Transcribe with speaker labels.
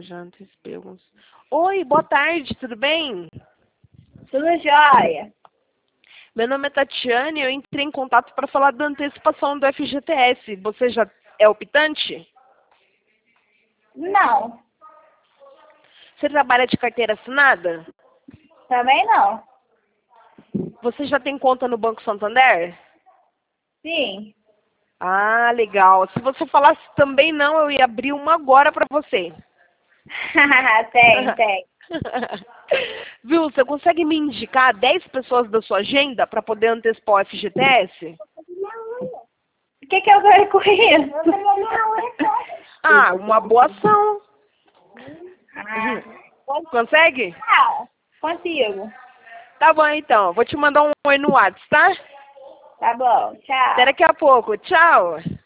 Speaker 1: já antecipei alguns. Oi, boa tarde, tudo bem?
Speaker 2: Tudo jóia.
Speaker 1: Meu nome é Tatiane e eu entrei em contato para falar da antecipação do FGTS. Você já é optante?
Speaker 2: Não,
Speaker 1: Você trabalha de carteira assinada?
Speaker 2: também não.
Speaker 1: Você já tem conta no Banco Santander?
Speaker 2: Sim.
Speaker 1: Ah, legal. Se você falasse também não, eu ia abrir uma agora para você.
Speaker 2: Tem.
Speaker 1: Viu, você consegue me indicar 10 pessoas da sua agenda para poder antecipar o FGTS?
Speaker 2: O que eu ganho com isso?
Speaker 1: Ah, uma boa ação.
Speaker 2: Ah,
Speaker 1: Consegue?
Speaker 2: consigo.
Speaker 1: Tá bom, então. Vou te mandar um oi no WhatsApp, tá?
Speaker 2: Tá bom,
Speaker 1: Até
Speaker 2: tchau.
Speaker 1: daqui a pouco. Tchau.